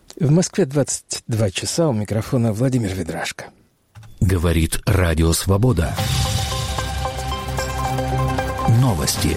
В Москве 22 часа, у микрофона Владимир Ведрашко. Говорит Радио Свобода. Новости.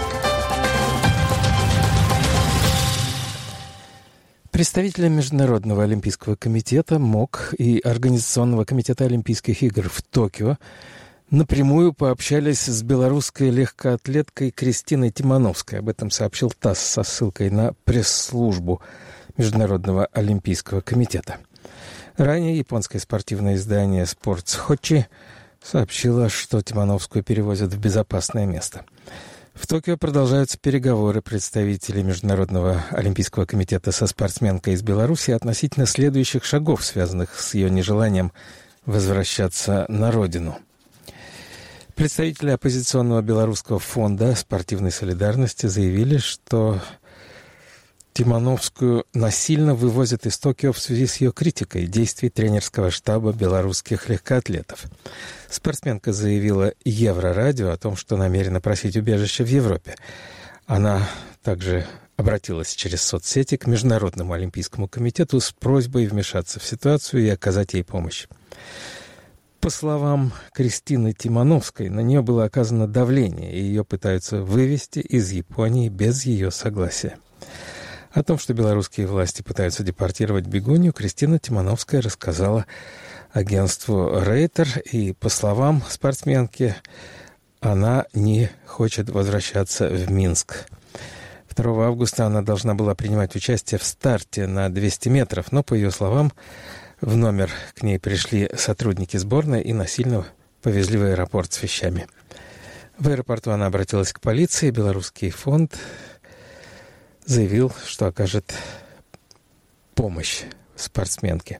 Представители Международного олимпийского комитета МОК и Организационного комитета Олимпийских игр в Токио напрямую пообщались с белорусской легкоатлеткой Кристиной Тимановской. Об этом сообщил ТАСС со ссылкой на пресс-службу Международного олимпийского комитета. Ранее японское спортивное издание «Спортс Хочи» сообщило, что Тимановскую перевозят в безопасное место. В Токио продолжаются переговоры представителей Международного олимпийского комитета со спортсменкой из Беларуси относительно следующих шагов, связанных с ее нежеланием возвращаться на родину. Представители оппозиционного белорусского фонда спортивной солидарности заявили, что Тимановскую насильно вывозят из Токио в связи с ее критикой действий тренерского штаба белорусских легкоатлетов. Спортсменка заявила Еврорадио о том, что намерена просить убежище в Европе. Она также обратилась через соцсети к Международному олимпийскому комитету с просьбой вмешаться в ситуацию и оказать ей помощь. По словам Кристины Тимановской, на нее было оказано давление, и ее пытаются вывезти из Японии без ее согласия. О том, что белорусские власти пытаются депортировать бегунью, Кристина Тимановская рассказала агентству «Рейтер», и, по словам спортсменки, она не хочет возвращаться в Минск. 2 августа она должна была принимать участие в старте на 200 метров, но, по ее словам, в номер к ней пришли сотрудники сборной и насильно повезли в аэропорт с вещами. В аэропорту она обратилась к полиции, белорусский фонд заявил, что окажет помощь спортсменке.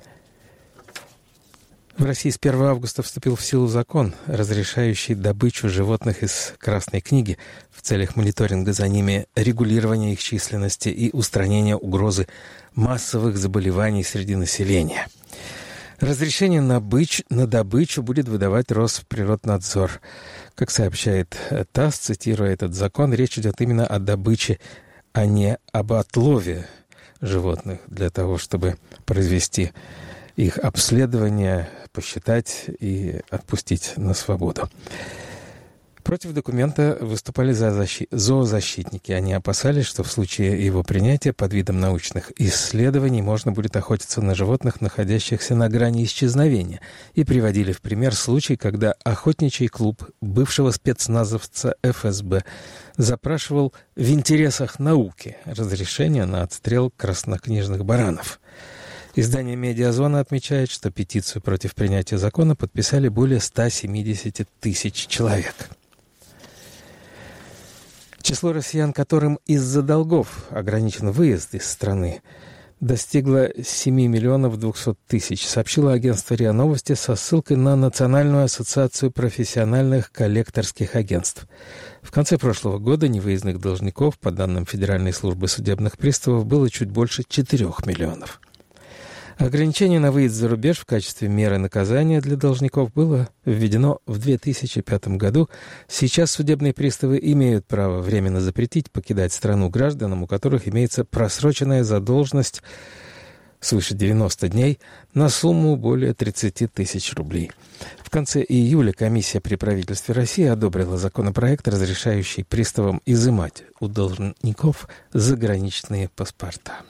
В России с 1 августа вступил в силу закон, разрешающий добычу животных из Красной книги в целях мониторинга за ними, регулирования их численности и устранения угрозы массовых заболеваний среди населения. Разрешение на добычу будет выдавать Росприроднадзор. Как сообщает ТАСС, цитируя этот закон, речь идет именно о добыче, а не об отлове животных для того, чтобы произвести их обследование, посчитать и отпустить на свободу. Против документа выступали зоозащитники. Они опасались, что в случае его принятия под видом научных исследований можно будет охотиться на животных, находящихся на грани исчезновения, и приводили в пример случай, когда охотничий клуб бывшего спецназовца ФСБ запрашивал в интересах науки разрешение на отстрел краснокнижных баранов. Издание «Медиазона» отмечает, что петицию против принятия закона подписали более 170 тысяч человек. Число россиян, которым из-за долгов ограничен выезд из страны, достигло 7 миллионов 200 тысяч, сообщило агентство РИА Новости со ссылкой на Национальную ассоциацию профессиональных коллекторских агентств. В конце прошлого года невыездных должников, по данным Федеральной службы судебных приставов, было чуть больше 4 миллионов. Ограничение на выезд за рубеж в качестве меры наказания для должников было введено в 2005 году. Сейчас судебные приставы имеют право временно запретить покидать страну гражданам, у которых имеется просроченная задолженность свыше 90 дней на сумму более 30 тысяч рублей. В конце июля комиссия при правительстве России одобрила законопроект, разрешающий приставам изымать у должников заграничные паспорта.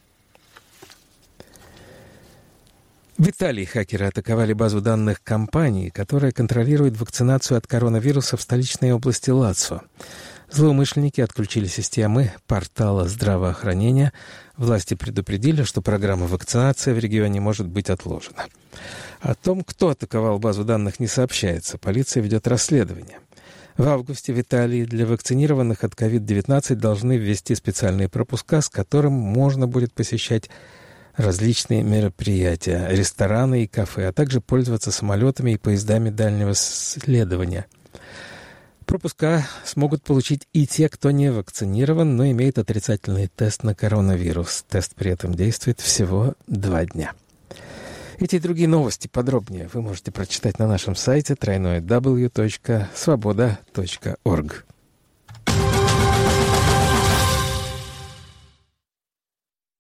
В Италии хакеры атаковали базу данных компании, которая контролирует вакцинацию от коронавируса в столичной области Лацио. Злоумышленники отключили системы портала здравоохранения. Власти предупредили, что программа вакцинации в регионе может быть отложена. О том, кто атаковал базу данных, не сообщается. Полиция ведет расследование. В августе в Италии для вакцинированных от COVID-19 должны ввести специальные пропуска, с которым можно будет посещать различные мероприятия, рестораны и кафе, а также пользоваться самолетами и поездами дальнего следования. Пропуска смогут получить и те, кто не вакцинирован, но имеет отрицательный тест на коронавирус. Тест при этом действует всего 2 дня. Эти и другие новости подробнее вы можете прочитать на нашем сайте www.svoboda.org.